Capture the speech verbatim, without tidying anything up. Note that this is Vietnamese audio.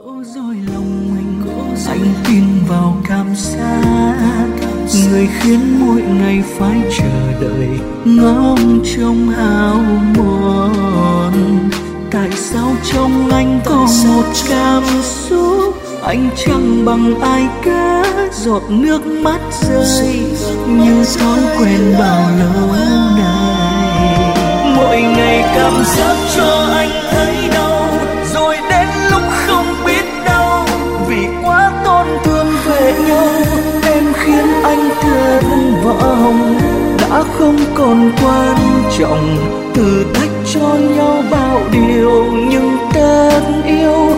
rồi lòng mình, anh tin vào cảm giác, người khiến mỗi ngày phải chờ đợi ngóng trông hao mòn. Tại sao trong anh có một cảm xúc anh chẳng bằng ai cả, giọt nước mắt rơi như thói quen bao lâu nay. Mỗi ngày cảm giác cho anh thấy đau, rồi đến lúc không biết đâu, vì quá tổn thương về nhau nên khiến anh thất vọng. Đã không còn quan trọng thử thách cho nhau bao điều, nhưng tất yêu